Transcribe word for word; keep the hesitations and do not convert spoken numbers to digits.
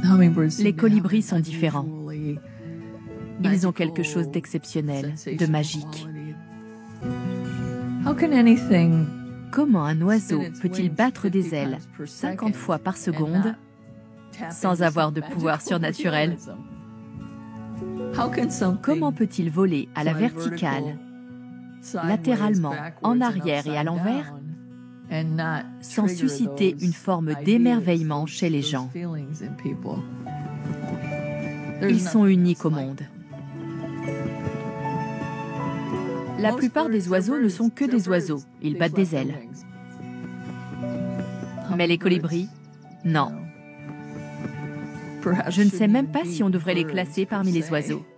Les colibris sont différents. Ils ont quelque chose d'exceptionnel, de magique. Comment un oiseau peut-il battre des ailes cinquante fois par seconde sans avoir de pouvoir surnaturel? Comment peut-il voler à la verticale, latéralement, en arrière et à l'envers, sans susciter une forme d'émerveillement chez les gens? Ils sont uniques au monde. La plupart des oiseaux ne sont que des oiseaux, ils battent des ailes. Mais les colibris, non. Je ne sais même pas si on devrait les classer parmi les oiseaux.